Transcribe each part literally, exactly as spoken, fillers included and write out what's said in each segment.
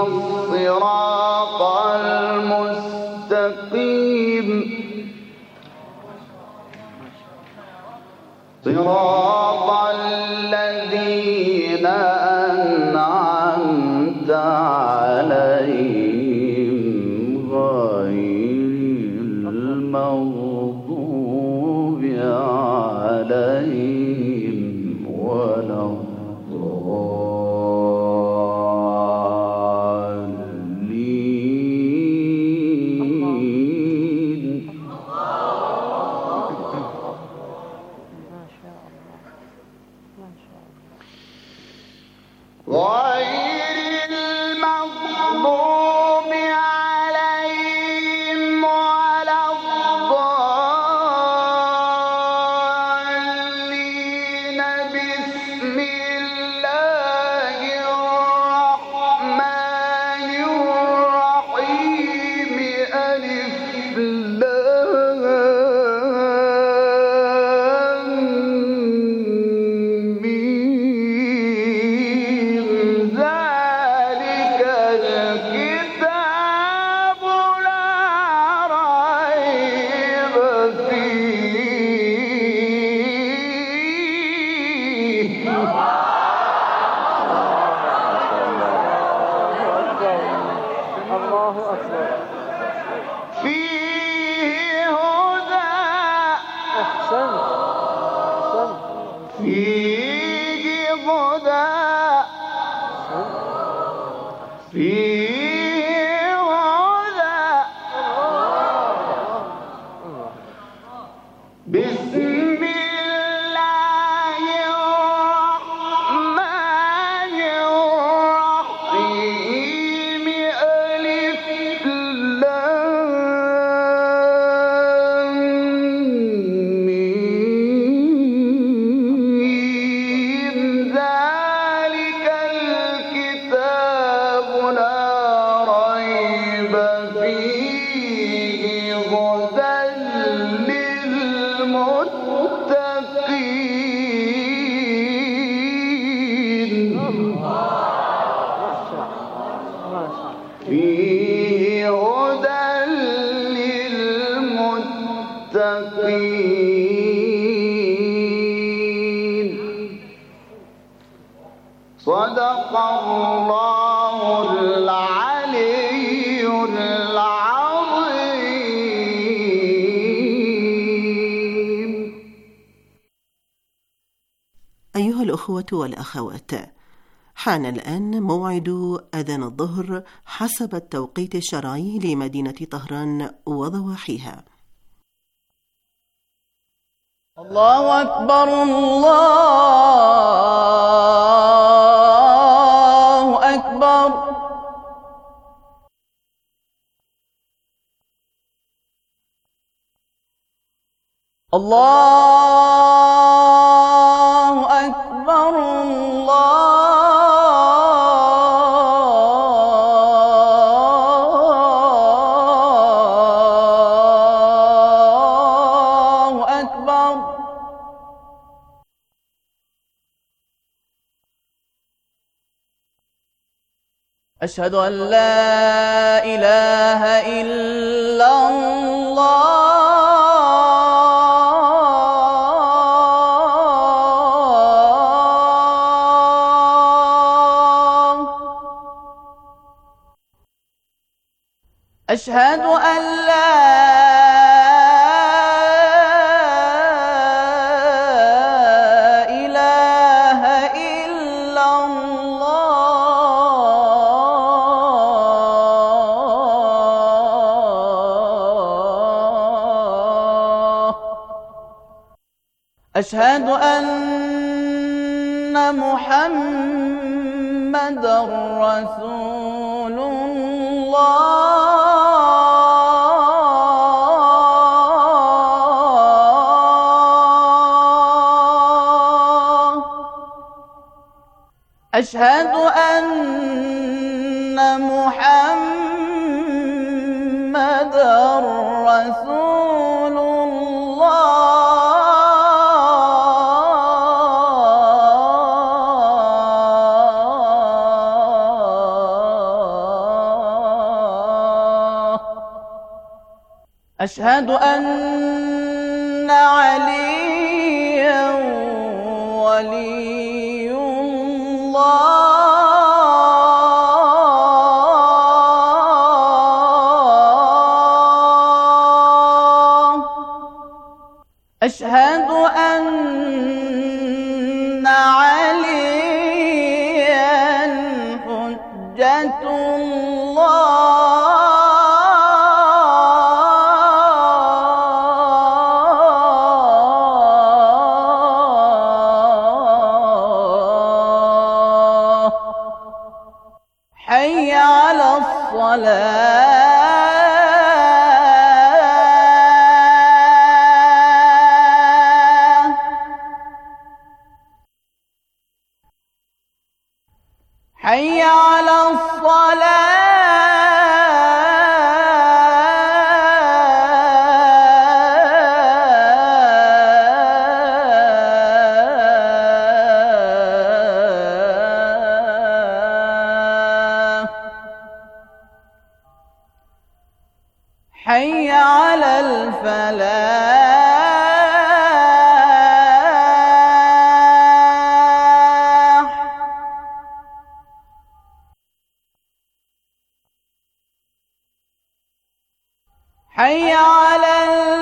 الصراط المستقيم صراط الذين أنعمت عليهم غير المغضوب عليهم ولا غير المغضوب عليهم ولا الضالين بسم الله الرحمن الرحيم ألف فيه هدى فيه هدى فيه هدى بسم الله الرحمن الرحيم ألف ذلك الكتاب لا ريب فيه هدى للمتقين فيه هدى للمتقين صدق الله العلي العظيم. أيها الأخوة والأخوات، حان الآن موعد أذان الظهر حسب التوقيت الشرعي لمدينة طهران وضواحيها. الله أكبر الله أكبر الله أكبر الله أكبر. أشهد أن لا إله إلا الله أشهد أن لا إله إلا الله أشهد أن محمدًا رسول الله أشهد أن محمدًا رسول أشهد أن عليا ولي الله. أشهد أن عليا حجة الله. حي على الصلاة. حي على الصلاة. حي على الفلاح. حي على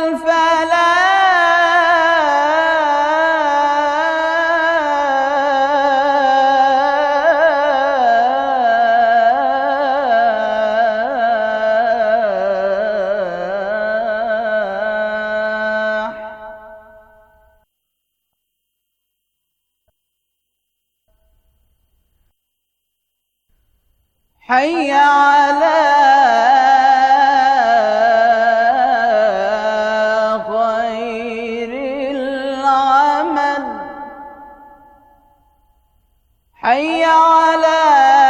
الفلاح. حي على حي على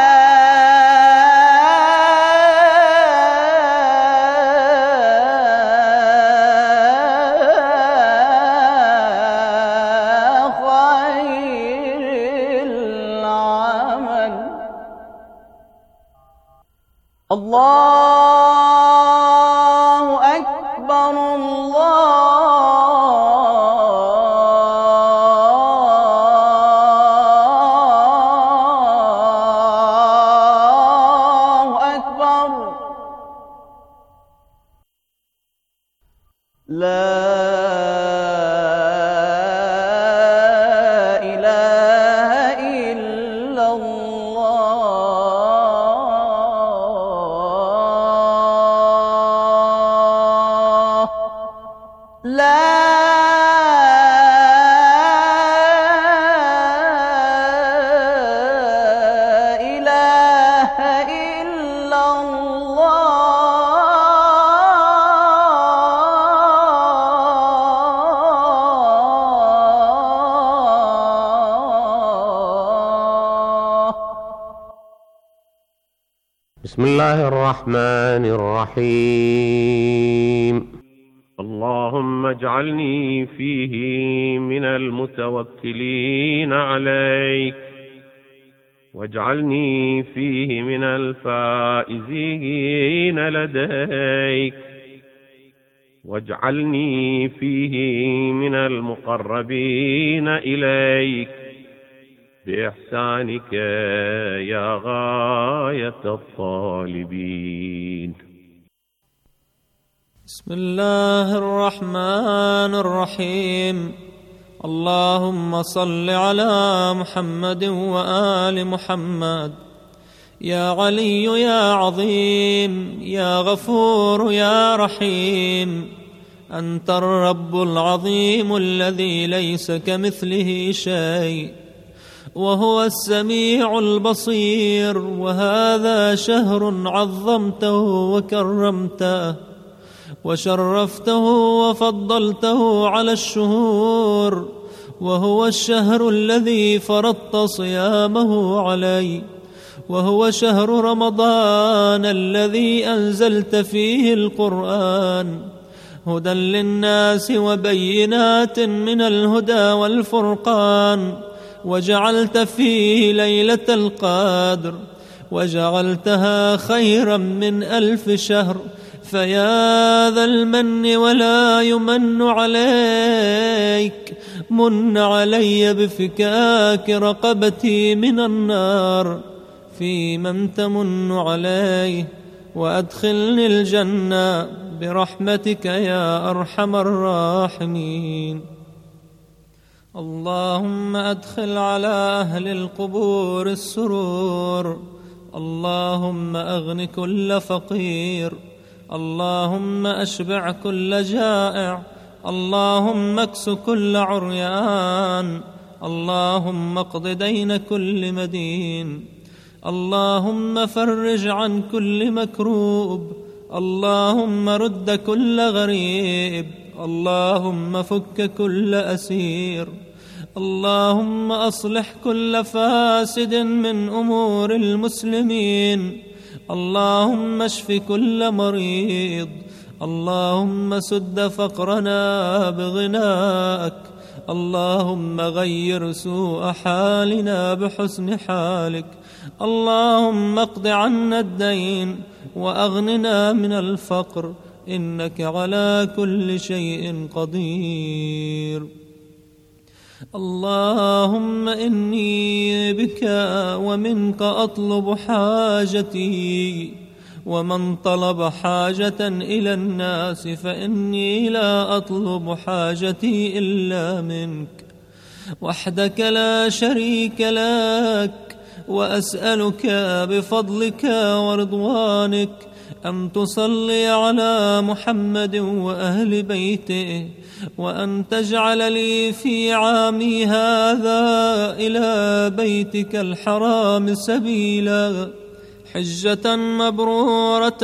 خير العمل. الله أكبر. الله لا إله إلا الله. لا إله إلا الله. بسم الله الرحمن الرحيم. اللهم اجعلني فيه من المتوكلين عليك، واجعلني فيه من الفائزين لديك، واجعلني فيه من المقربين إليك بإحسانك يا غاية الطالبين. بسم الله الرحمن الرحيم. اللهم صل على محمد وآل محمد. يا علي يا عظيم يا غفور يا رحيم، أنت الرب العظيم الذي ليس كمثله شيء، وهو السميع البصير. وهذا شهر عظمته وكرمته وشرفته وفضلته على الشهور، وهو الشهر الذي فرضت صيامه علي، وهو شهر رمضان الذي أنزلت فيه القرآن هدى للناس وبينات من الهدى والفرقان، وجعلت فيه ليلة القدر وجعلتها خيرا من ألف شهر فيا ذا المن ولا يمن عليك، من علي بفكاك رقبتي من النار في من تمن عليه، وأدخلني الجنة برحمتك يا أرحم الراحمين. اللهم أدخل على أهل القبور السرور، اللهم أغن كل فقير، اللهم أشبع كل جائع، اللهم اكس كل عريان، اللهم اقض دين كل مدين، اللهم فرج عن كل مكروب، اللهم رد كل غريب، اللهم فك كل أسير، اللهم أصلح كل فاسد من أمور المسلمين، اللهم اشف كل مريض، اللهم سد فقرنا بغنائك، اللهم غير سوء حالنا بحسن حالك، اللهم اقض عنا الدين وأغننا من الفقر، إنك على كل شيء قدير. اللهم إني بك ومنك أطلب حاجتي، ومن طلب حاجة إلى الناس فإني لا أطلب حاجتي إلا منك وحدك لا شريك لك، وأسألك بفضلك ورضوانك أن تصلي على محمد وأهل بيته، وأن تجعل لي في عامي هذا إلى بيتك الحرام سبيلا، حجة مبرورة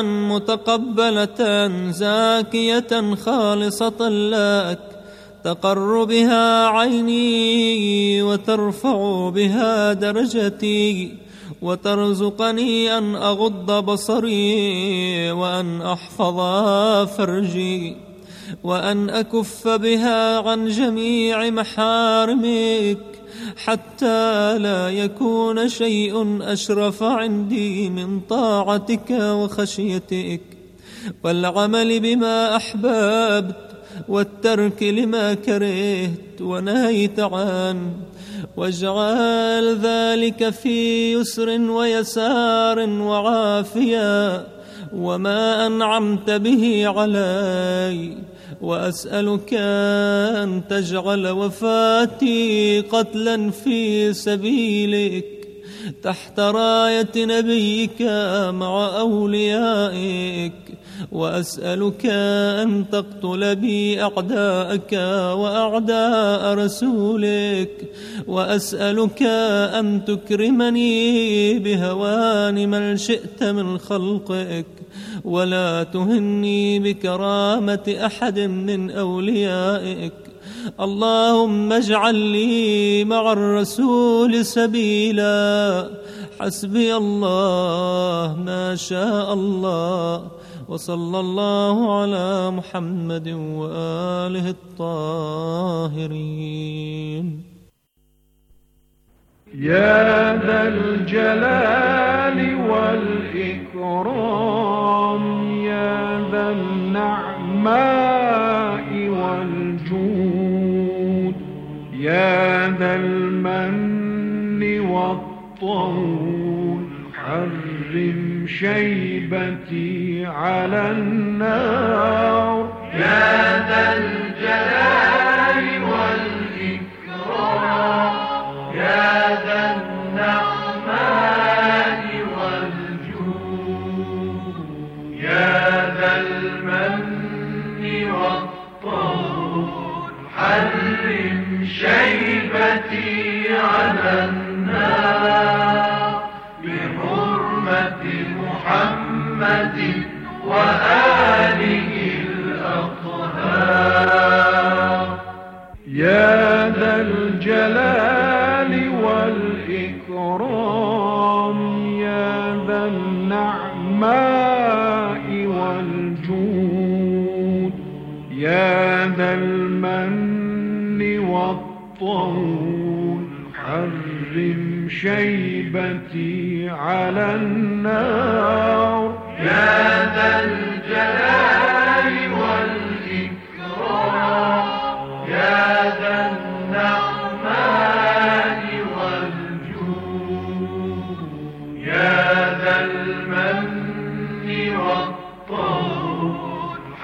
متقبلة زاكية خالصة لك، تقر بها عيني وترفع بها درجتي، وترزقني أن أغض بصري، وأن أحفظ فرجي، وأن أكف بها عن جميع محارمك، حتى لا يكون شيء أشرف عندي من طاعتك وخشيتك، والعمل بما أحببت، والترك لما كرهت ونهيت عنه، واجعل ذلك في يسر ويسار وعافية وما أنعمت به علي، وأسألك أن تجعل وفاتي قتلا في سبيلك تحت راية نبيك مع أوليائك، وأسألك أن تقتل بي أعداءك وأعداء رسولك، وأسألك أن تكرمني بهوان من شئت من خلقك، ولا تهني بكرامة أحد من أوليائك. اللهم اجعل لي مع الرسول سبيلا، حسبي الله ما شاء الله، وصلى الله على محمد وآله الطاهرين. يا ذا الجلال والإكرام، يا ذا النعماء والجود، يا ذا المن والطول، حرم شيبتي على النار. يا ذا الجلال والإكرام، يا ذا النعماء والجود، يا ذا المن والطول، حرم شيبتي على النار بحرمة محمد وآله الأطهار. يا ذا الجلال والإكرام، يا ذا النعماء والجود، يا ذا المن والطول، حرم شيبتي على النار. يا ذا الجلال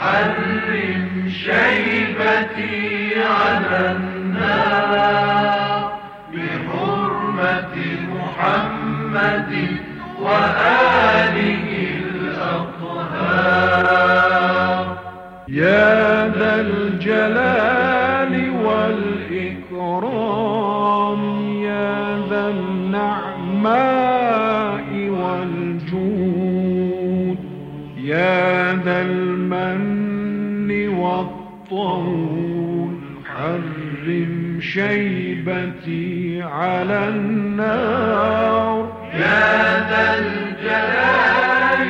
حرم شيبتي على النار بحرمة محمد وآله الأطهار. يا ذا الجلال والإكرام يا ذا النعماء والجود يا ذا المن والطول حرم شيبتي على النار. يا ذا الجلال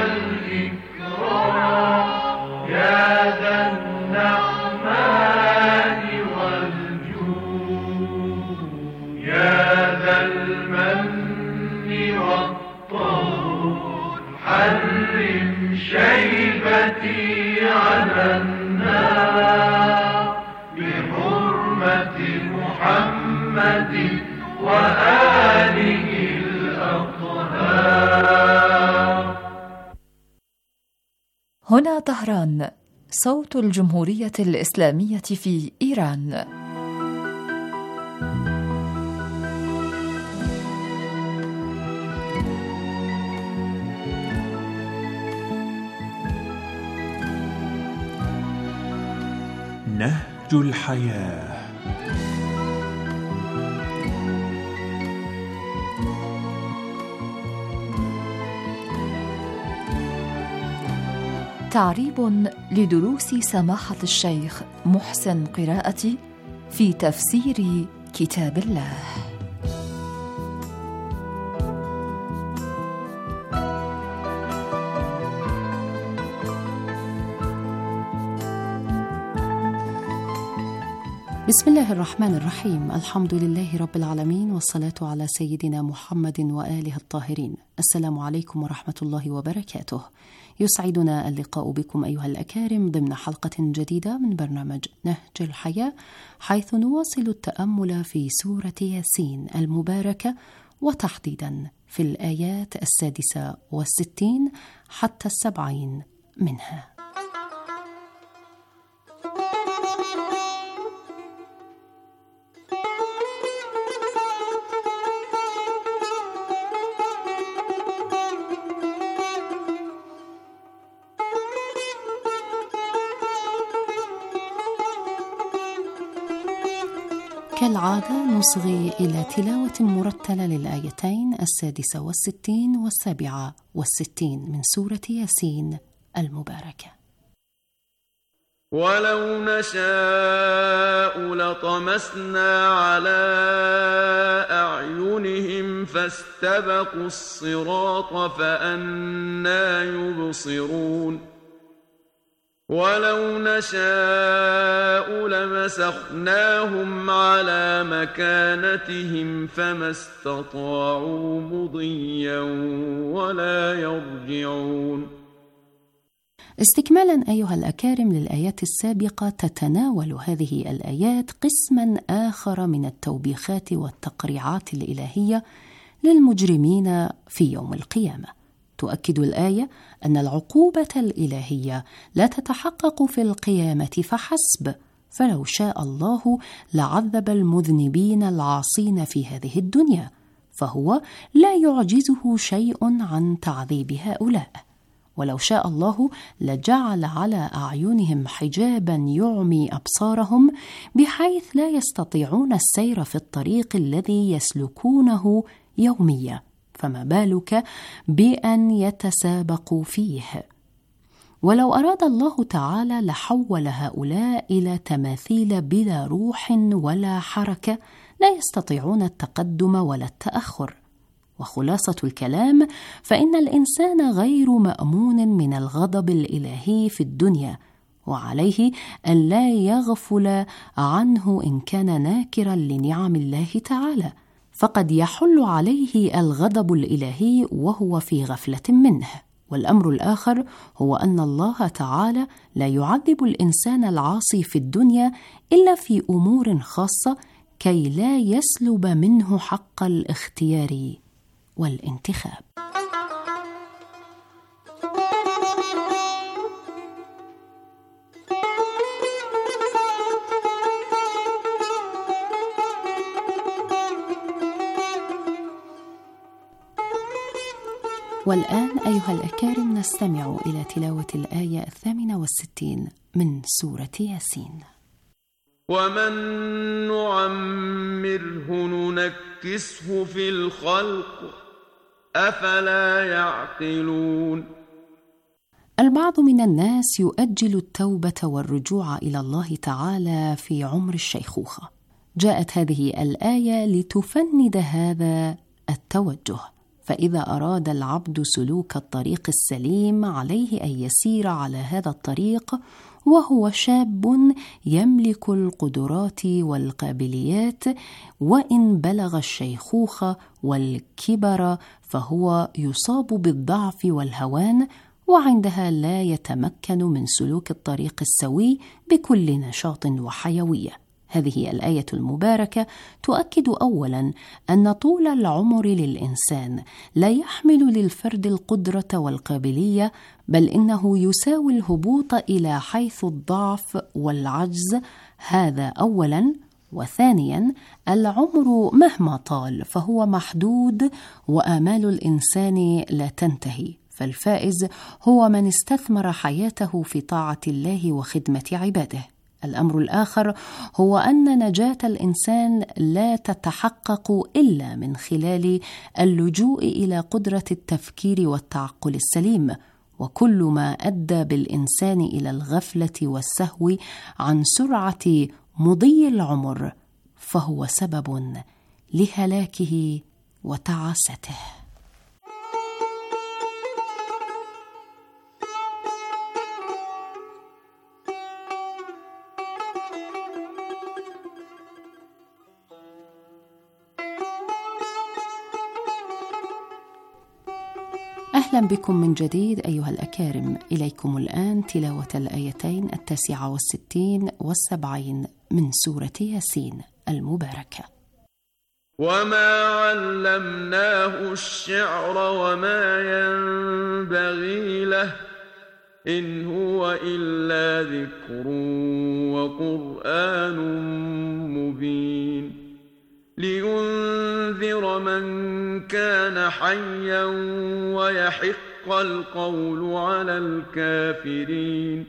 والإكرام يا ذا النعماء والجود يا ذا المن والطول حرم شيبتي على النار بحرمة محمد وآله الأطهار. هنا طهران، صوت الجمهورية الإسلامية في إيران. نهج الحياة. تعريب لدروس سماحة الشيخ محسن قراءتي في تفسير كتاب الله. بسم الله الرحمن الرحيم. الحمد لله رب العالمين، والصلاة على سيدنا محمد وآله الطاهرين. السلام عليكم ورحمة الله وبركاته. يسعدنا اللقاء بكم أيها الأكارم ضمن حلقة جديدة من برنامج نهج الحياة، حيث نواصل التأمل في سورة ياسين المباركة، وتحديدا في الآيات السادسة والستين حتى السبعين منها. كالعادة نصغي إلى تلاوة مرتلة للآيتين السادسة والستين والسابعة والستين من سورة ياسين المباركة. ولو نشاء لطمسنا على أعينهم فاستبقوا الصراط فأنى يبصرون. ولو نشاء لمسخناهم على مكانتهم فما استطاعوا مضيا ولا يرجعون. استكمالا أيها الأكارم للآيات السابقة، تتناول هذه الآيات قسما آخر من التوبيخات والتقريعات الإلهية للمجرمين في يوم القيامة. تؤكد الآية أن العقوبة الإلهية لا تتحقق في القيامة فحسب، فلو شاء الله لعذب المذنبين العاصين في هذه الدنيا، فهو لا يعجزه شيء عن تعذيب هؤلاء. ولو شاء الله لجعل على أعينهم حجابا يعمي أبصارهم بحيث لا يستطيعون السير في الطريق الذي يسلكونه يوميا، فما بالك بأن يتسابقوا فيه. ولو أراد الله تعالى لحول هؤلاء إلى تماثيل بلا روح ولا حركة، لا يستطيعون التقدم ولا التأخر. وخلاصة الكلام فإن الإنسان غير مأمون من الغضب الإلهي في الدنيا، وعليه أن لا يغفل عنه إن كان ناكرا لنعم الله تعالى، فقد يحل عليه الغضب الإلهي وهو في غفلة منه. والأمر الآخر هو أن الله تعالى لا يعذب الإنسان العاصي في الدنيا إلا في أمور خاصة كي لا يسلب منه حق الاختيار والانتخاب. والآن أيها الأكارم نستمع إلى تلاوة الآية الثامنة والستين من سورة ياسين. ومن نعمره ننكسه في الخلق أفلا يعقلون. البعض من الناس يؤجل التوبة والرجوع إلى الله تعالى في عمر الشيخوخة. جاءت هذه الآية لتفند هذا التوجه، فإذا أراد العبد سلوك الطريق السليم عليه أن يسير على هذا الطريق وهو شاب يملك القدرات والقابليات، وإن بلغ الشيخوخة والكبر فهو يصاب بالضعف والهوان، وعندها لا يتمكن من سلوك الطريق السوي بكل نشاط وحيوية. هذه الآية المباركة تؤكد أولاً أن طول العمر للإنسان لا يحمل للفرد القدرة والقابلية، بل إنه يساوي الهبوط إلى حيث الضعف والعجز، هذا أولاً. وثانياً العمر مهما طال فهو محدود، وآمال الإنسان لا تنتهي، فالفائز هو من استثمر حياته في طاعة الله وخدمة عباده. الأمر الآخر هو أن نجاة الإنسان لا تتحقق إلا من خلال اللجوء إلى قدرة التفكير والتعقل السليم، وكل ما أدى بالإنسان إلى الغفلة والسهو عن سرعة مضي العمر فهو سبب لهلاكه وتعاسته. أهلا بكم من جديد أيها الأكارم. إليكم الآن تلاوة الآيتين التاسعة والستين والسبعين من سورة ياسين المباركة. وما علمناه الشعر وما ينبغي له إن هو إلا ذكر وقرآن مبين لينذر من كان حيا ويحق القول على الكافرين.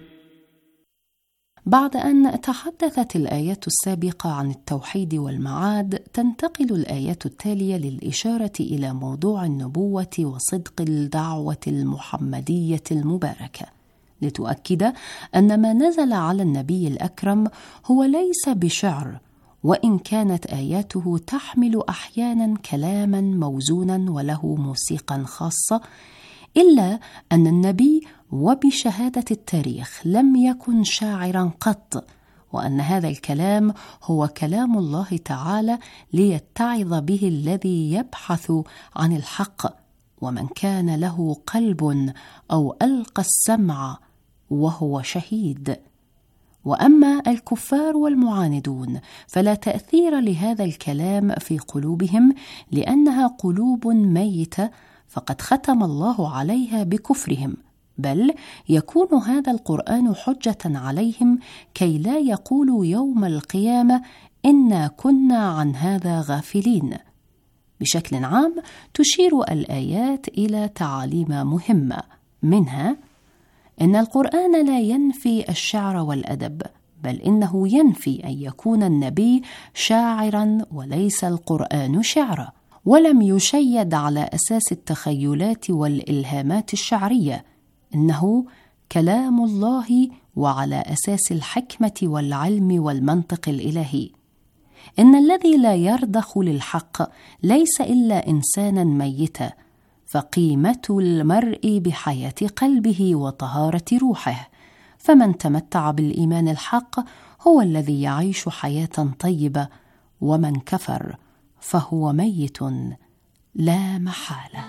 بعد أن تحدثت الآيات السابقة عن التوحيد والمعاد، تنتقل الآيات التالية للإشارة إلى موضوع النبوة وصدق الدعوة المحمدية المباركة، لتؤكد أن ما نزل على النبي الأكرم هو ليس بشعر، وإن كانت آياته تحمل أحيانا كلاما موزونا وله موسيقى خاصة، إلا أن النبي وبشهادة التاريخ لم يكن شاعرا قط، وأن هذا الكلام هو كلام الله تعالى ليتعظ به الذي يبحث عن الحق، ومن كان له قلب أو ألقى السمع وهو شهيد. وأما الكفار والمعاندون فلا تأثير لهذا الكلام في قلوبهم، لأنها قلوب ميتة فقد ختم الله عليها بكفرهم، بل يكون هذا القرآن حجة عليهم كي لا يقولوا يوم القيامة إنا كنا عن هذا غافلين. بشكل عام تشير الآيات إلى تعاليم مهمة، منها إن القرآن لا ينفي الشعر والأدب، بل إنه ينفي أن يكون النبي شاعرا وليس القرآن شعرا، ولم يشيد على أساس التخيلات والإلهامات الشعرية، إنه كلام الله وعلى أساس الحكمة والعلم والمنطق الإلهي. إن الذي لا يرضخ للحق ليس إلا إنسانا ميتا، فقيمة المرء بحياة قلبه وطهارة روحه، فمن تمتع بالإيمان الحق هو الذي يعيش حياة طيبة، ومن كفر فهو ميت لا محالة.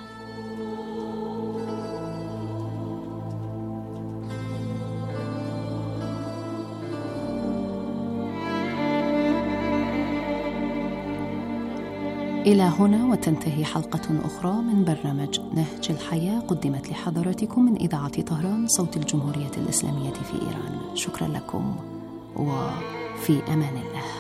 إلى هنا وتنتهي حلقة أخرى من برنامج نهج الحياة، قدمت لحضراتكم من إذاعة طهران صوت الجمهورية الإسلامية في إيران. شكرا لكم وفي أمان الله.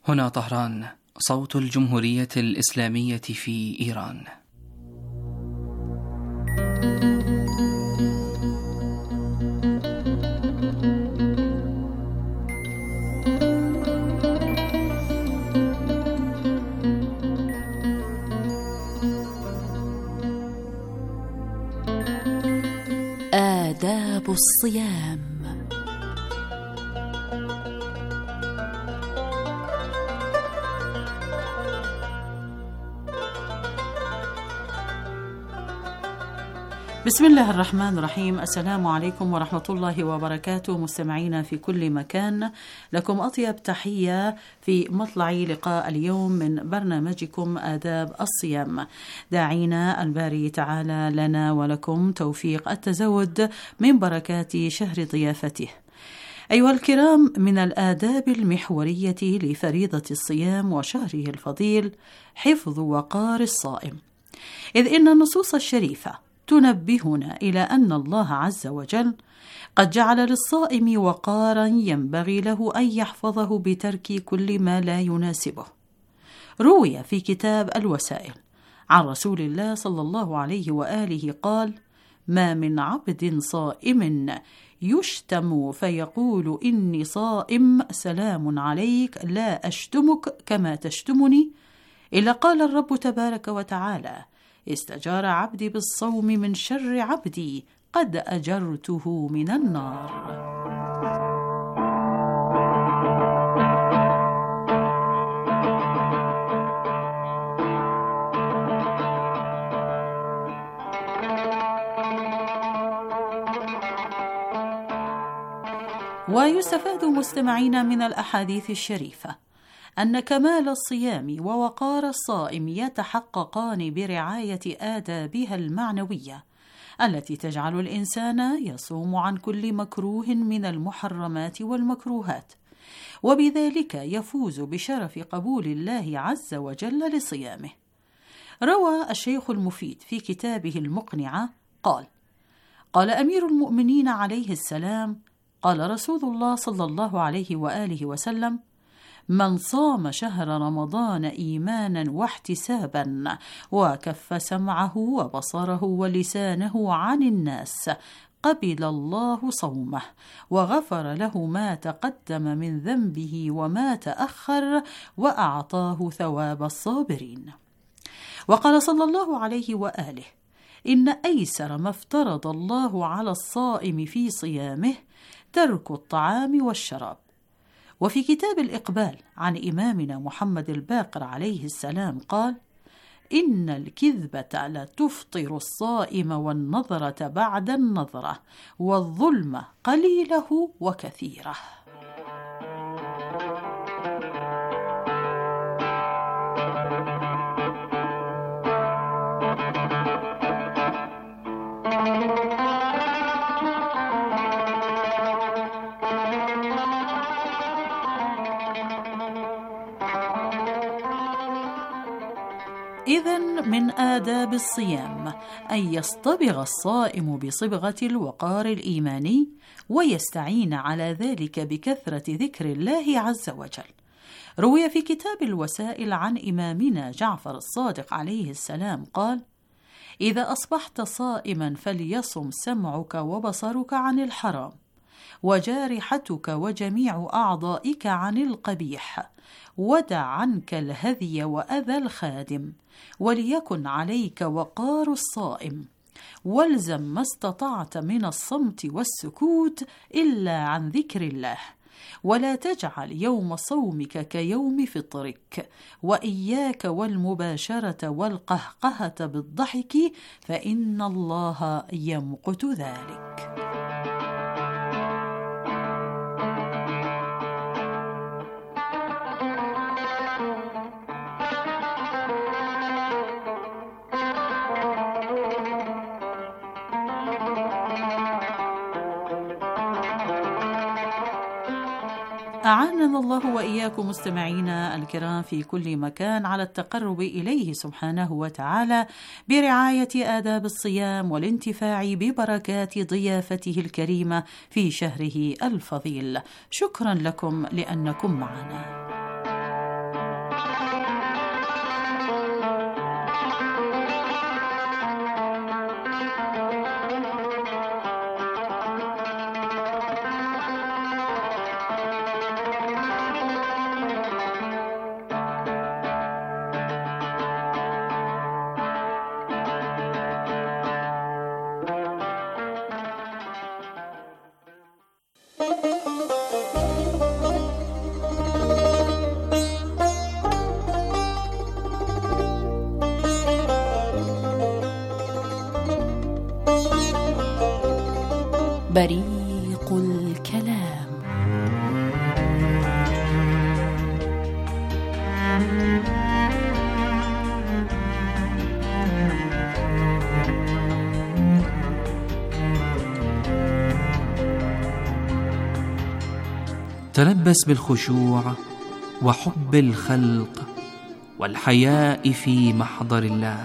هنا طهران، صوت الجمهورية الإسلامية في إيران. آداب الصيام. بسم الله الرحمن الرحيم. السلام عليكم ورحمة الله وبركاته، مستمعينا في كل مكان، لكم أطيب تحية في مطلع لقاء اليوم من برنامجكم آداب الصيام، داعينا الباري تعالى لنا ولكم توفيق التزود من بركات شهر ضيافته. أيها الكرام، من الآداب المحورية لفريضة الصيام وشهره الفضيل حفظ وقار الصائم، إذ إن النصوص الشريفة تنبهنا إلى أن الله عز وجل قد جعل للصائم وقارا ينبغي له أن يحفظه بترك كل ما لا يناسبه. روي في كتاب الوسائل عن رسول الله صلى الله عليه وآله قال: ما من عبد صائم يشتم فيقول إني صائم سلام عليك لا أشتمك كما تشتمني، إلا قال الرب تبارك وتعالى: استجار عبدي بالصوم من شر عبدي قد أجرته من النار. ويستفاد مستمعين من الأحاديث الشريفة أن كمال الصيام ووقار الصائم يتحققان برعاية آدابها المعنوية التي تجعل الإنسان يصوم عن كل مكروه من المحرمات والمكروهات، وبذلك يفوز بشرف قبول الله عز وجل لصيامه. روى الشيخ المفيد في كتابه المقنعة قال: قال أمير المؤمنين عليه السلام: قال رسول الله صلى الله عليه وآله وسلم: من صام شهر رمضان إيمانا واحتسابا وكف سمعه وبصره ولسانه عن الناس قبل الله صومه وغفر له ما تقدم من ذنبه وما تأخر وأعطاه ثواب الصابرين. وقال صلى الله عليه وآله: إن أيسر ما افترض الله على الصائم في صيامه ترك الطعام والشراب. وفي كتاب الإقبال عن إمامنا محمد الباقر عليه السلام قال: إن الكذبة لتفطر الصائم والنظرة بعد النظرة والظلم قليله وكثيره. إذن من آداب الصيام أن يصطبغ الصائم بصبغة الوقار الإيماني ويستعين على ذلك بكثرة ذكر الله عز وجل. روي في كتاب الوسائل عن إمامنا جعفر الصادق عليه السلام قال: إذا أصبحت صائما فليصم سمعك وبصرك عن الحرام، وجارحتك وجميع أعضائك عن القبيح، ودع عنك الهذي وأذى الخادم، وليكن عليك وقار الصائم، والزم ما استطعت من الصمت والسكوت إلا عن ذكر الله، ولا تجعل يوم صومك كيوم فطرك، وإياك والمباشرة والقهقهة بالضحك فإن الله يمقت ذلك. أعاننا الله وإياكم مستمعينا الكرام في كل مكان على التقرب إليه سبحانه وتعالى برعاية آداب الصيام والانتفاع ببركات ضيافته الكريمة في شهره الفضيل. شكرا لكم لأنكم معنا. بريق الكلام. تلبس بالخشوع وحب الخلق والحياء في محضر الله.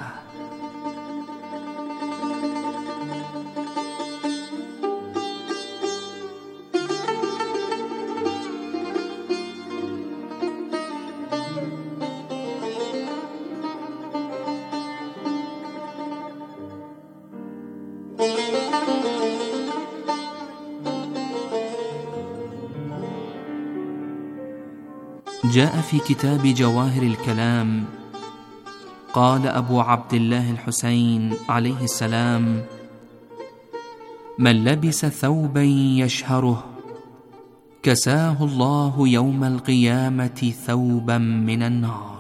جاء في كتاب جواهر الكلام قال أبو عبد الله الحسين عليه السلام: من لبس ثوبا يشهره كساه الله يوم القيامة ثوبا من النار.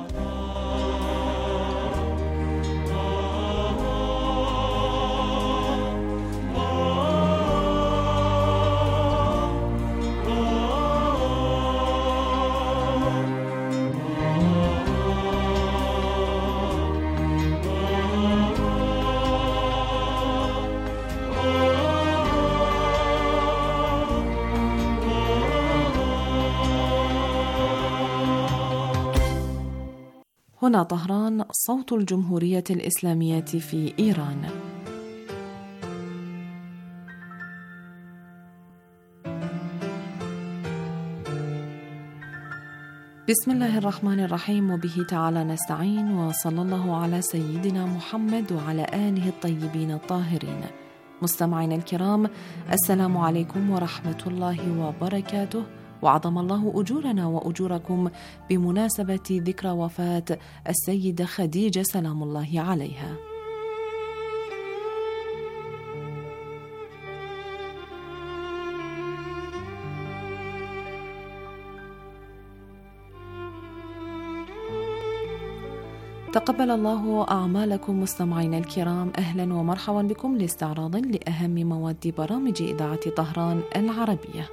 هنا طهران، صوت الجمهورية الإسلامية في إيران. بسم الله الرحمن الرحيم، وبه تعالى نستعين، وصلى الله على سيدنا محمد وعلى آله الطيبين الطاهرين. مستمعينا الكرام، السلام عليكم ورحمة الله وبركاته، وعظم الله أجورنا وأجوركم بمناسبة ذكرى وفاة السيدة خديجة سلام الله عليها. تقبل الله أعمالكم مستمعينا الكرام، أهلا ومرحبا بكم لاستعراض لأهم مواد برامج إذاعة طهران العربية.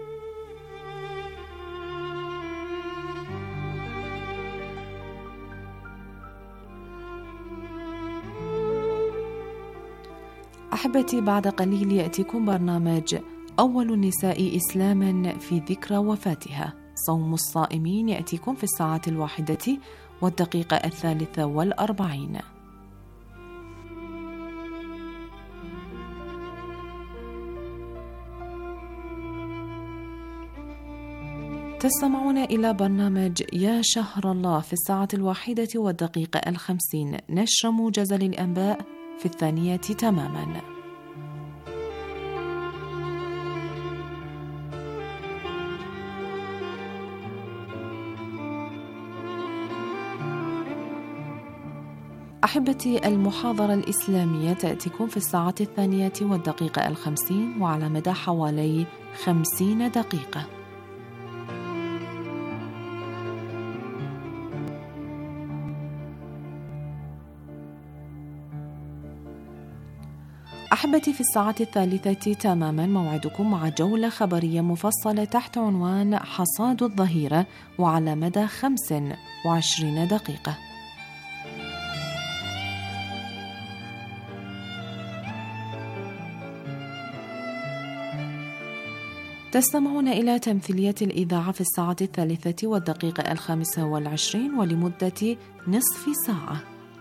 أحبتي، بعد قليل يأتيكم برنامج أول النساء إسلاما في ذكرى وفاتها. صوم الصائمين يأتيكم في الساعة الواحدة والدقيقة الثالثة والأربعين. تستمعون إلى برنامج يا شهر الله في الساعة الواحدة والدقيقة الخمسين. نشر موجز للأنباء في الثانية تماما. أحبتي، المحاضرة الإسلامية تأتيكم في الساعة الثانية والدقيقة الخمسين وعلى مدى حوالي خمسين دقيقة. أحبتي، في الساعة الثالثة تماما موعدكم مع جولة خبرية مفصلة تحت عنوان حصاد الظهيرة وعلى مدى خمس وعشرين دقيقة. تستمعون إلى تمثيلية الإذاعة في الساعة الثالثة والدقيقة الخامسة والعشرين ولمدة نصف ساعة.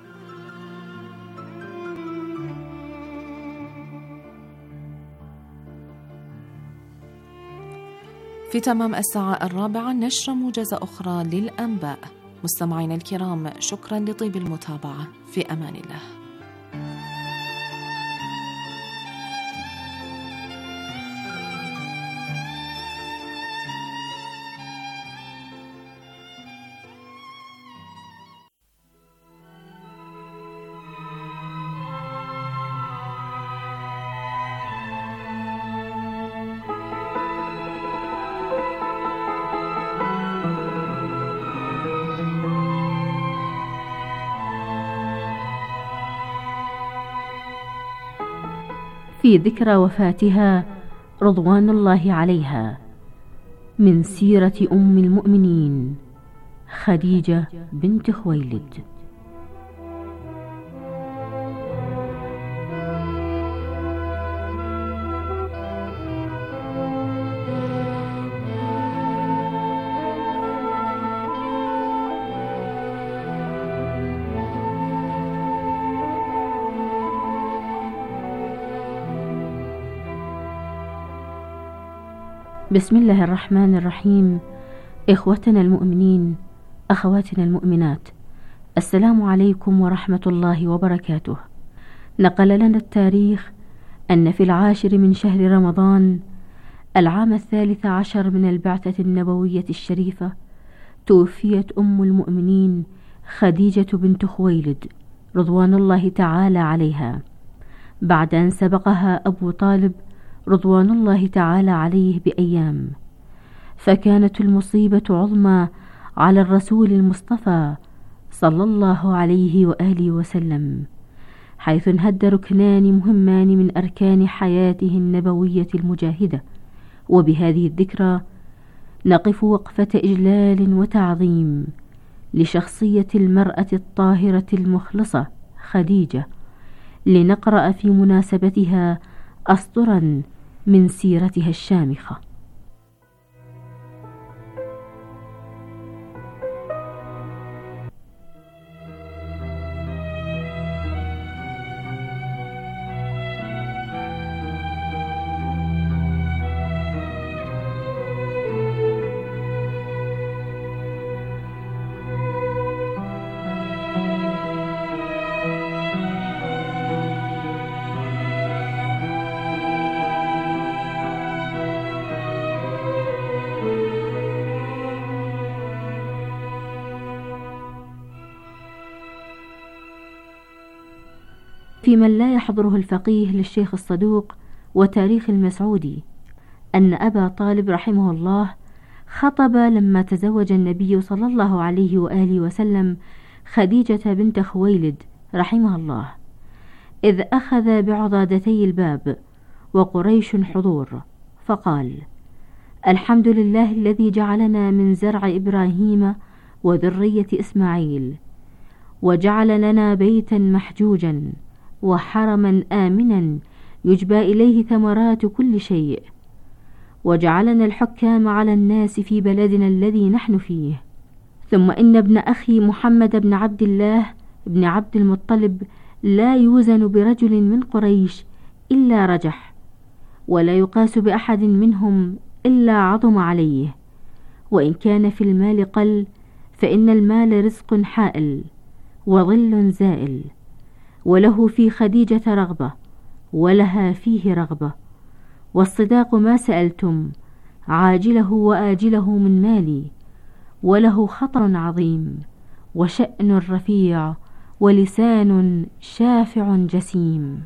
في تمام الساعة الرابعة نشر موجزة أخرى للأنباء. مستمعينا الكرام، شكرا لطيب المتابعة، في أمان الله. في ذكرى وفاتها رضوان الله عليها من سيرة أم المؤمنين خديجة بنت خويلد. بسم الله الرحمن الرحيم. إخوتنا المؤمنين، أخواتنا المؤمنات، السلام عليكم ورحمة الله وبركاته. نقل لنا التاريخ أن في العاشر من شهر رمضان العام الثالث عشر من البعثة النبوية الشريفة توفيت أم المؤمنين خديجة بنت خويلد رضوان الله تعالى عليها، بعد أن سبقها أبو طالب رضوان الله تعالى عليه بأيام، فكانت المصيبة عظمى على الرسول المصطفى صلى الله عليه وآله وسلم، حيث انهد ركنان مهمان من أركان حياته النبوية المجاهدة. وبهذه الذكرى نقف وقفة إجلال وتعظيم لشخصية المرأة الطاهرة المخلصة خديجة، لنقرأ في مناسبتها أسطرا من سيرتها الشامخة. في من لا يحضره الفقيه للشيخ الصدوق وتاريخ المسعودي أن أبا طالب رحمه الله خطب لما تزوج النبي صلى الله عليه وآله وسلم خديجة بنت خويلد رحمه الله، إذ أخذ بعضادتي الباب وقريش حضور، فقال: الحمد لله الذي جعلنا من زرع إبراهيم وذرية إسماعيل، وجعل لنا بيتا محجوجا وحرما آمنا يجبى إليه ثمرات كل شيء، وجعلنا الحكام على الناس في بلدنا الذي نحن فيه. ثم إن ابن أخي محمد بن عبد الله بن عبد المطلب لا يوزن برجل من قريش إلا رجح، ولا يقاس بأحد منهم إلا عظم عليه، وإن كان في المال قل فإن المال رزق حائل وظل زائل، وله في خديجة رغبة ولها فيه رغبة، والصداق ما سألتم عاجله وآجله من مالي، وله خطر عظيم وشأن رفيع ولسان شافع جسيم.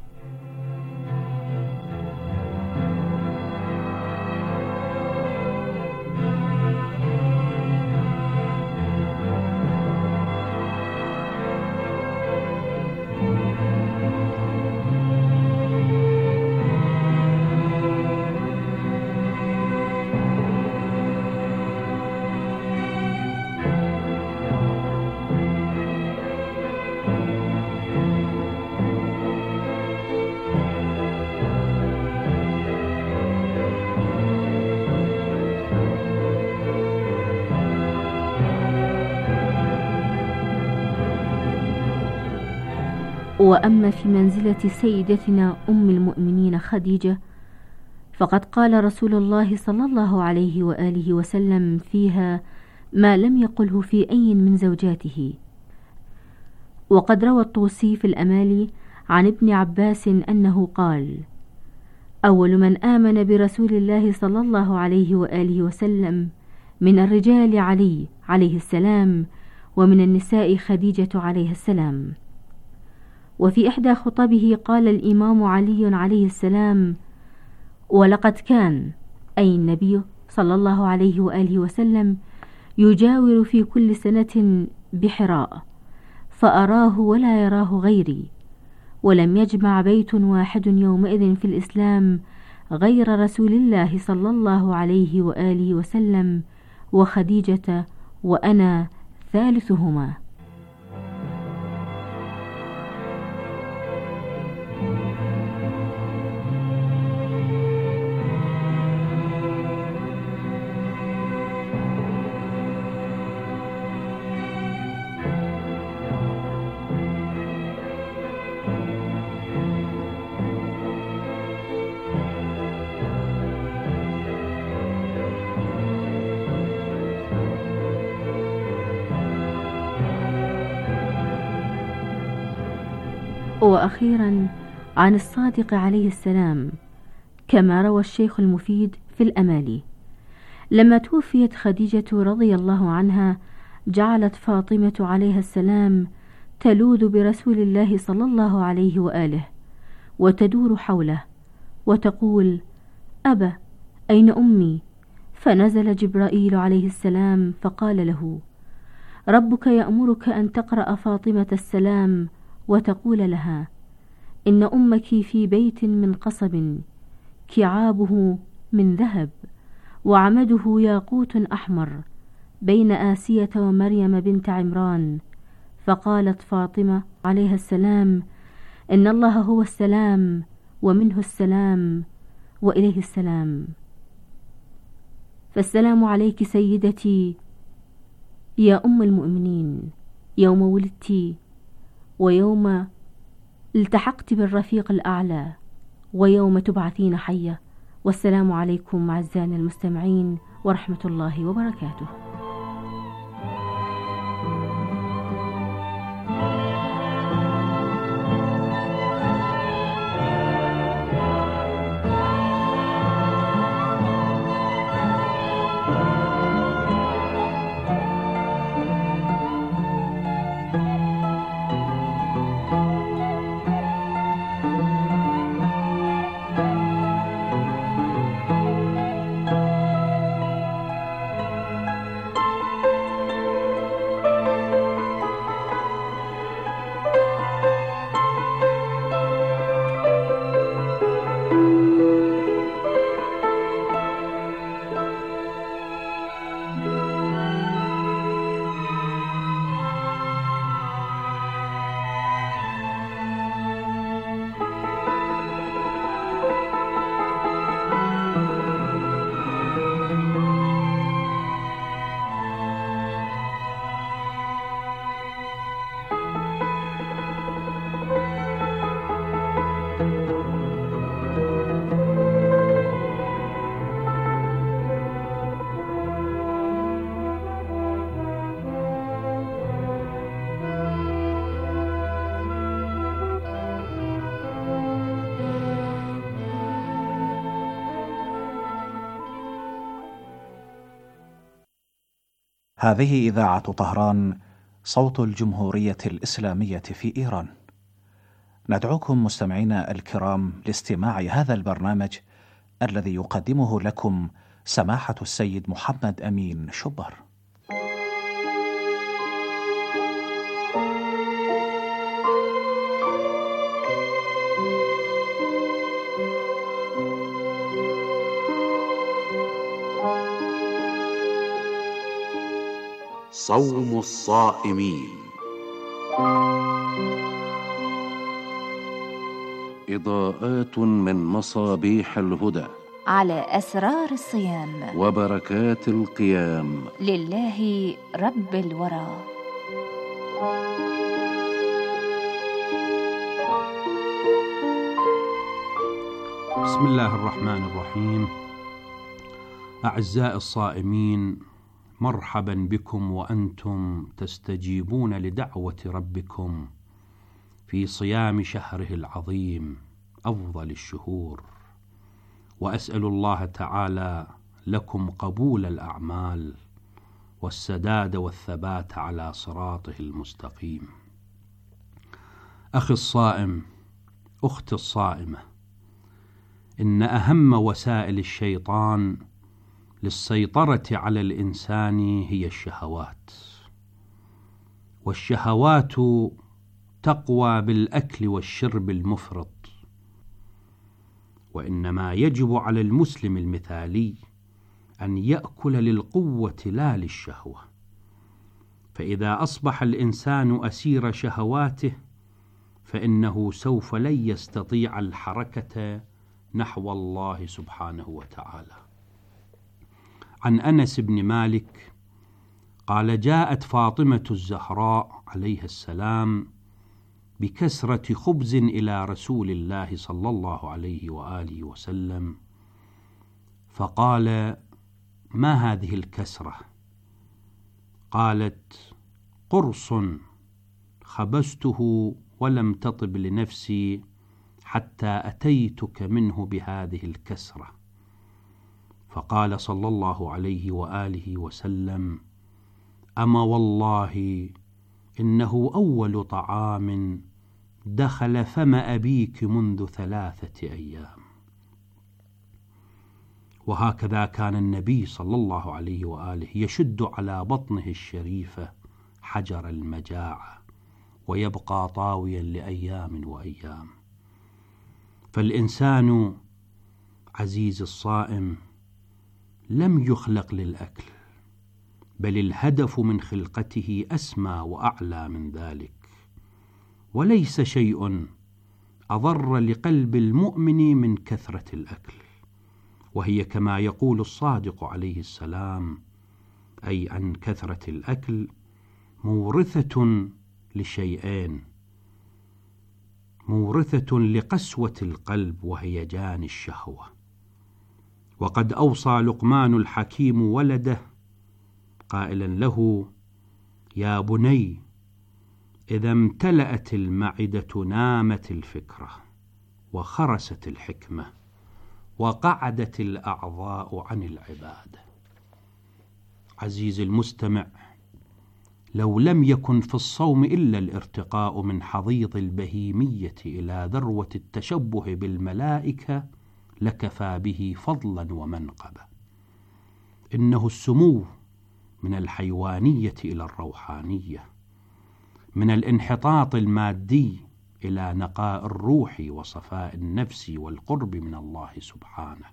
وأما في منزلة سيدتنا أم المؤمنين خديجة، فقد قال رسول الله صلى الله عليه وآله وسلم فيها ما لم يقله في أي من زوجاته. وقد روى الطوسي في الأمالي عن ابن عباس أنه قال: أول من آمن برسول الله صلى الله عليه وآله وسلم من الرجال علي عليه السلام، ومن النساء خديجة عليه السلام. وفي إحدى خطبه قال الإمام علي عليه السلام: ولقد كان أي النبي صلى الله عليه وآله وسلم يجاور في كل سنة بحراء، فأراه ولا يراه غيري، ولم يجمع بيت واحد يومئذ في الإسلام غير رسول الله صلى الله عليه وآله وسلم وخديجة وأنا ثالثهما. وأخيرا عن الصادق عليه السلام، كما روى الشيخ المفيد في الأمالي: لما توفيت خديجة رضي الله عنها جعلت فاطمة عليها السلام تلوذ برسول الله صلى الله عليه وآله وتدور حوله وتقول: أبا، أين أمي؟ فنزل جبرائيل عليه السلام فقال له: ربك يأمرك أن تقرأ فاطمة السلام وتقول لها: إن أمك في بيت من قصب، كعابه من ذهب، وعمده ياقوت أحمر، بين آسية ومريم بنت عمران. فقالت فاطمة عليها السلام: إن الله هو السلام، ومنه السلام، وإليه السلام. فالسلام عليك سيدتي يا أم المؤمنين، يوم ولدت، ويوم التحقت بالرفيق الأعلى، ويوم تبعثين حية. والسلام عليكم أعزائنا المستمعين ورحمة الله وبركاته. هذه إذاعة طهران، صوت الجمهورية الإسلامية في إيران. ندعوكم مستمعينا الكرام لاستماع هذا البرنامج الذي يقدمه لكم سماحة السيد محمد أمين شبر. صوم الصائمين. إضاءات من مصابيح الهدى على أسرار الصيام وبركات القيام لله رب الورى. بسم الله الرحمن الرحيم. أعزائي الصائمين، مرحبا بكم وأنتم تستجيبون لدعوة ربكم في صيام شهره العظيم أفضل الشهور، وأسأل الله تعالى لكم قبول الأعمال والسداد والثبات على صراطه المستقيم. أخي الصائم، أختي الصائمة، إن أهم وسائل الشيطان للسيطرة على الإنسان هي الشهوات، والشهوات تقوى بالأكل والشرب المفرط، وإنما يجب على المسلم المثالي أن يأكل للقوة لا للشهوة، فإذا أصبح الإنسان أسير شهواته فإنه سوف لن يستطيع الحركة نحو الله سبحانه وتعالى. عن أنس بن مالك قال: جاءت فاطمة الزهراء عليها السلام بكسرة خبز إلى رسول الله صلى الله عليه وآله وسلم، فقال: ما هذه الكسرة؟ قالت: قرص خبزته ولم تطب لنفسي حتى أتيتك منه بهذه الكسرة. فقال صلى الله عليه وآله وسلم: أما والله إنه أول طعام دخل فم أبيك منذ ثلاثة أيام. وهكذا كان النبي صلى الله عليه وآله يشد على بطنه الشريفة حجر المجاعة ويبقى طاويا لأيام وأيام. فالإنسان عزيز الصائم لم يخلق للأكل، بل الهدف من خلقته أسمى وأعلى من ذلك، وليس شيء أضر لقلب المؤمن من كثرة الأكل، وهي كما يقول الصادق عليه السلام أي عن كثرة الأكل مورثة لشيئين: مورثة لقسوة القلب وهيجان الشهوة. وقد أوصى لقمان الحكيم ولده قائلا له: يا بني، إذا امتلأت المعدة نامت الفكرة وخرست الحكمة وقعدت الأعضاء عن العبادة. عزيزي المستمع، لو لم يكن في الصوم إلا الارتقاء من حضيض البهيمية إلى ذروة التشبه بالملائكة لكفى به فضلا ومنقبة. إنه السمو من الحيوانية إلى الروحانية، من الانحطاط المادي إلى نقاء الروح وصفاء النفس والقرب من الله سبحانه.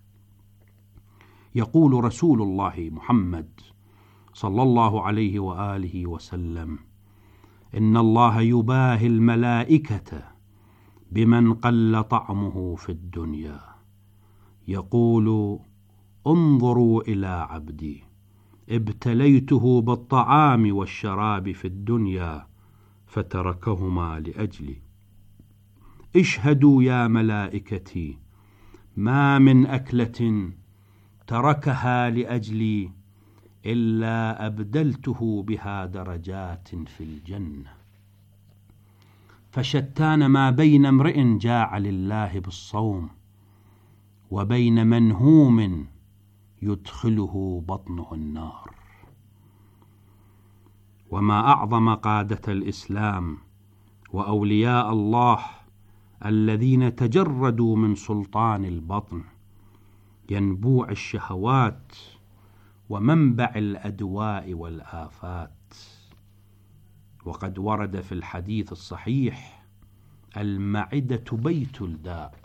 يقول رسول الله محمد صلى الله عليه وآله وسلم: إن الله يباهي الملائكة بمن قل طعمه في الدنيا، يقول: انظروا إلى عبدي ابتليته بالطعام والشراب في الدنيا فتركهما لأجلي. اشهدوا يا ملائكتي ما من أكلة تركها لأجلي إلا أبدلته بها درجات في الجنة. فشتان ما بين امرئ جاع لله بالصوم وبين منهوم يدخله بطنه النار. وما أعظم قادة الإسلام وأولياء الله الذين تجردوا من سلطان البطن، ينبوع الشهوات ومنبع الأدواء والآفات. وقد ورد في الحديث الصحيح: المعدة بيت الداء.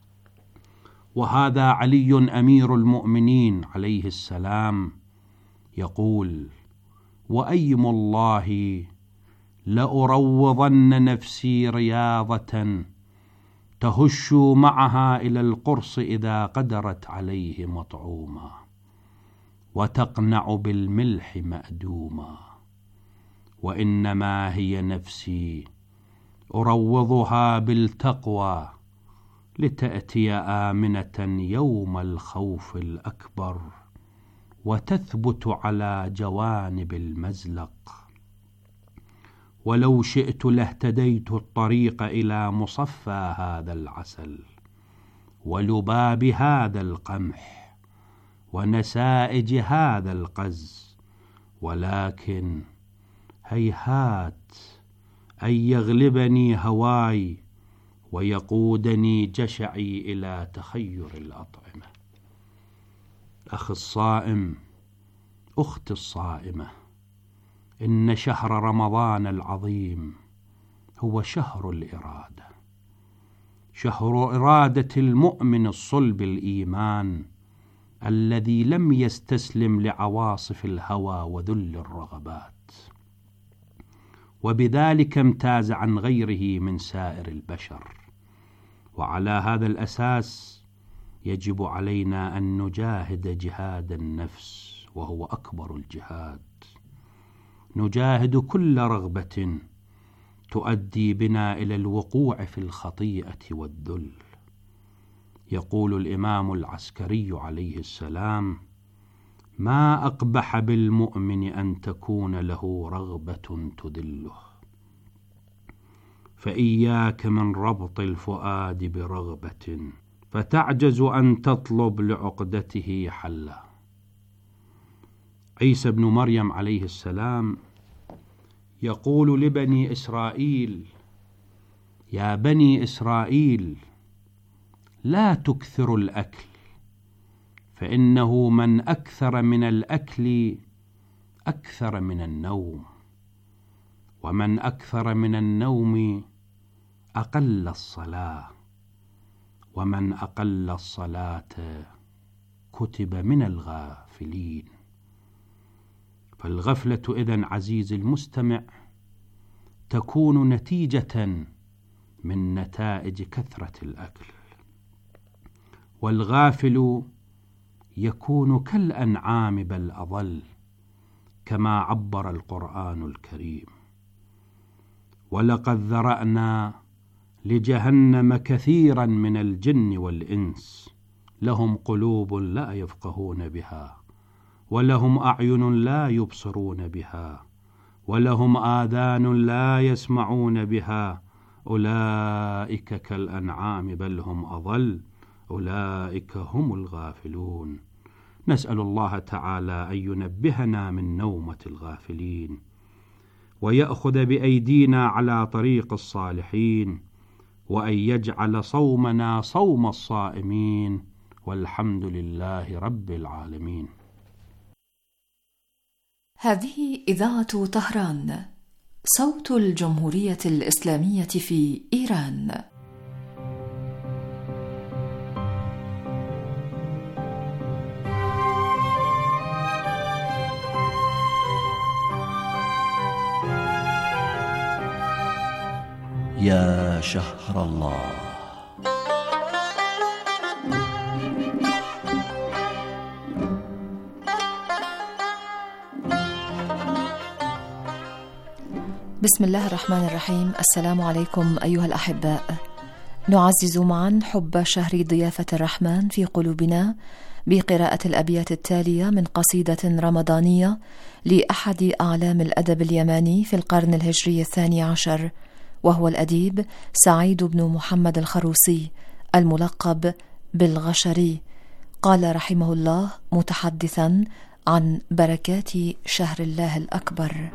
وهذا علي أمير المؤمنين عليه السلام يقول: وأيم الله لأروضن نفسي رياضة تهش معها إلى القرص إذا قدرت عليه مطعوما، وتقنع بالملح مأدوما، وإنما هي نفسي أروضها بالتقوى لتأتي آمنة يوم الخوف الأكبر وتثبت على جوانب المزلق. ولو شئت لاهتديت الطريق إلى مصفى هذا العسل ولباب هذا القمح ونسائج هذا القز، ولكن هيهات أن يغلبني هواي ويقودني جشعي إلى تخير الأطعمة. أخي الصائم، أختي الصائمة، إن شهر رمضان العظيم هو شهر الإرادة، شهر إرادة المؤمن الصلب الإيمان الذي لم يستسلم لعواصف الهوى وذل الرغبات، وبذلك امتاز عن غيره من سائر البشر. وعلى هذا الأساس يجب علينا أن نجاهد جهاد النفس، وهو أكبر الجهاد. نجاهد كل رغبة تؤدي بنا إلى الوقوع في الخطيئة والذل. يقول الإمام العسكري عليه السلام: ما أقبح بالمؤمن أن تكون له رغبة تذله، فإياك من ربط الفؤاد برغبة فتعجز أن تطلب لعقدته حلا. عيسى بن مريم عليه السلام يقول لبني إسرائيل: يا بني إسرائيل لا تكثروا الأكل، فإنه من أكثر من الأكل أكثر من النوم، ومن أكثر من النوم أقل الصلاة، ومن أقل الصلاة كتب من الغافلين. فالغفلة إذن عزيزي المستمع تكون نتيجة من نتائج كثرة الأكل، والغافل يكون كالأنعام بل أضل، كما عبر القرآن الكريم: ولقد ذرأنا لجهنم كثيرا من الجن والإنس لهم قلوب لا يفقهون بها، ولهم أعين لا يبصرون بها، ولهم آذان لا يسمعون بها، أولئك كالأنعام بل هم أضل، أولئك هم الغافلون. نسأل الله تعالى أن ينبهنا من نومة الغافلين، ويأخذ بأيدينا على طريق الصالحين، وأن يجعل صومنا صوم الصائمين، والحمد لله رب العالمين. هذه إذاعة طهران، صوت الجمهورية الإسلامية في إيران. يا شهر الله، بسم الله الرحمن الرحيم. السلام عليكم أيها الأحباء. نعزز معا حب شهر ضيافة الرحمن في قلوبنا بقراءة الأبيات التالية من قصيدة رمضانية لأحد أعلام الأدب اليماني في القرن الهجري الثاني عشر، وهو الأديب سعيد بن محمد الخروسي الملقب بالغشري. قال رحمه الله متحدثا عن بركات شهر الله الأكبر: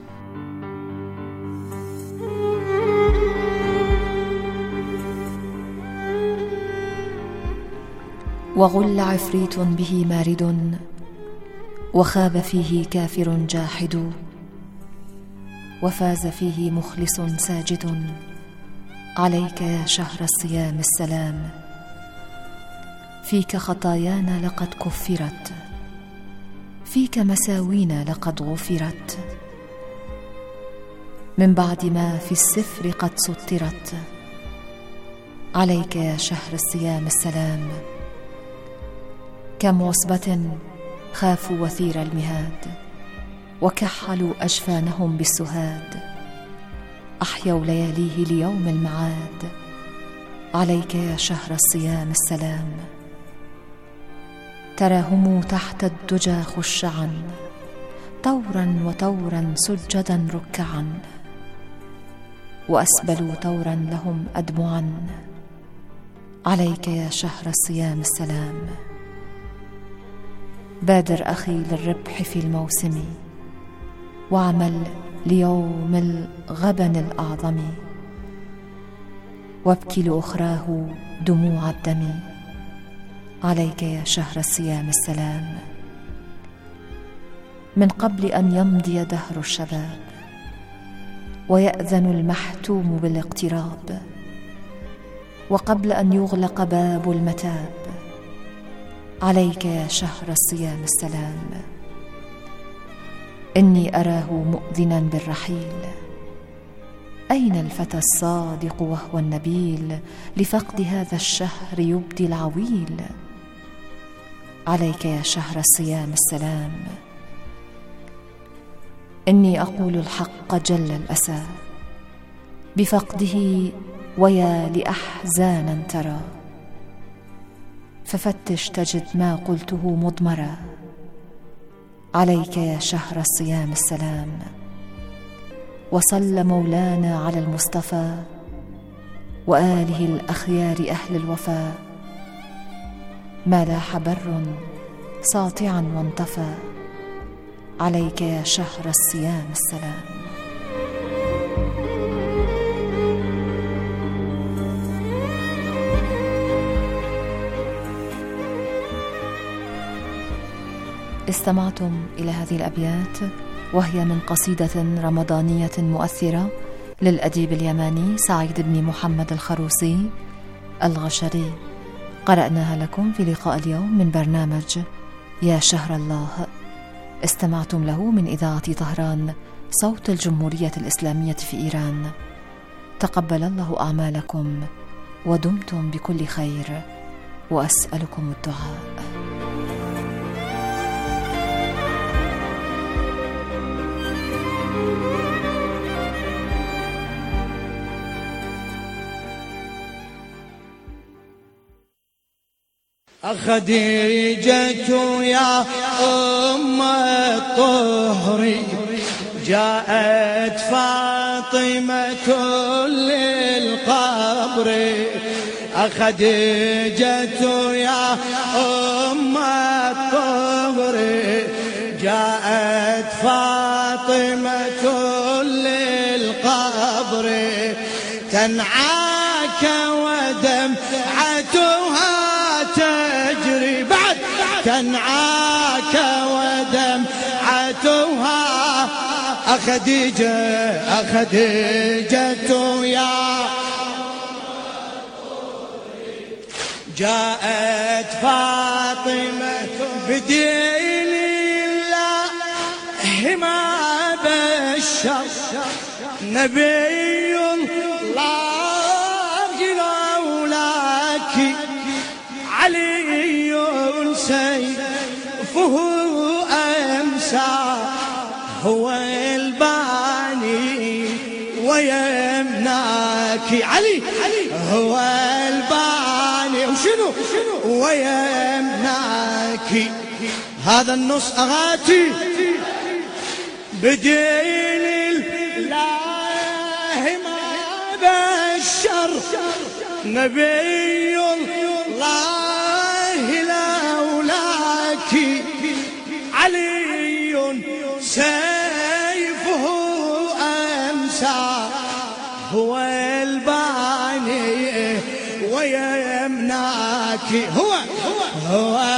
وغل عفريت به مارد، وخاب فيه كافر جاحد، وفاز فيه مخلص ساجد. عليك يا شهر الصيام السلام، فيك خطايانا لقد كفرت، فيك مساوينا لقد غفرت، من بعد ما في السفر قد سطرت. عليك يا شهر الصيام السلام، كم عصبة خافوا وثير المهاد، وكحلوا أجفانهم بالسهاد، أحيوا لياليه ليوم المعاد. عليك يا شهر الصيام السلام، تراهم تحت الدجى خشعا، طورا وطورا سجدا ركعا، وأسبلوا طورا لهم أدمعا. عليك يا شهر الصيام السلام، بادر أخي للربح في الموسم، واعمل ليوم الغبن الأعظم، وابكي لأخراه دموع الدم. عليك يا شهر الصيام السلام، من قبل أن يمضي دهر الشباب، ويأذن المحتوم بالاقتراب، وقبل أن يغلق باب المتاب. عليك يا شهر الصيام السلام، إني أراه مؤذنا بالرحيل. أين الفتى الصادق وهو النبيل، لفقد هذا الشهر يبدي العويل. عليك يا شهر الصيام السلام، إني أقول الحق جل الأسى، بفقده ويا لأحزانا ترى. ففتش تجد ما قلته مضمرا. عليك يا شهر الصيام السلام، وصلى مولانا على المصطفى وآله الأخيار أهل الوفا. ما لاح بر ساطعا وانطفى. عليك يا شهر الصيام السلام. استمعتم إلى هذه الأبيات، وهي من قصيدة رمضانية مؤثرة للأديب اليماني سعيد بن محمد الخروصي الغشري. قرأناها لكم في لقاء اليوم من برنامج يا شهر الله، استمعتم له من إذاعة طهران صوت الجمهورية الإسلامية في إيران. تقبل الله أعمالكم ودمتم بكل خير، وأسألكم الدعاء. خديجة يا أم الطهر، جاءت فاطمة للقبر. خديجة يا أم الطهر، جاءت فاطمة للقبر. تنعاك ودمعتها تجري، بعد تنعاك ودمعتها. أخديجة أخديجة يا جاءت فاطمة بدين الله ما بشر نبي الله لولاك. علي سيفه أمسى هو الباني ويمناك. علي هو الباني وشنو ويمناك. هذا النص أغاتي بدين الله ما بشر نبي الله لولاك. علي سيفه أمسى هو الباني ويمناك. هو هو